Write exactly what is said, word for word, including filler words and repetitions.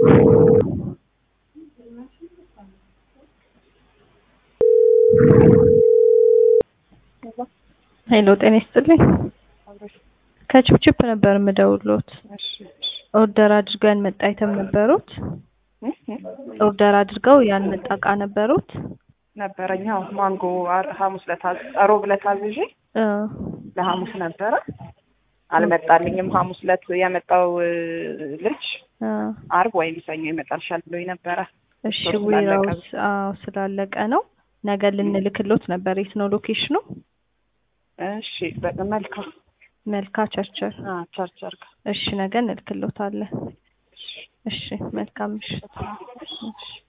ሄሎ ጤና ይስጥልኝ ከችፕችፕ ነበር የምደውልዎት ኦርደር አድርገን መጣ አይተም ነበሩት ኦርደር አድርገው ያን መጣ እቃ ነበሩት ነበረኛው ማንጎ ሐሙስ ለታዝ ሮብ ለታዝጂ እ ለሐሙስ ነበረ አልመጣልኝም ሐሙስ ለት ያመጣው ልጅ እ አርብ ወይም ሰኞ ይመጣልሻል ብሎኝ ነበረ እሺ ዊራውስ አው ስላለቀ ነው ነገ ልንልክሎት ነበር የት ነው ሎኬሽኑ እሺ በመልካ መልካ ቸርቸር አ ቸርቸር እሺ ነገ እንልክሎታለን እሺ መልካም እሺ እሺ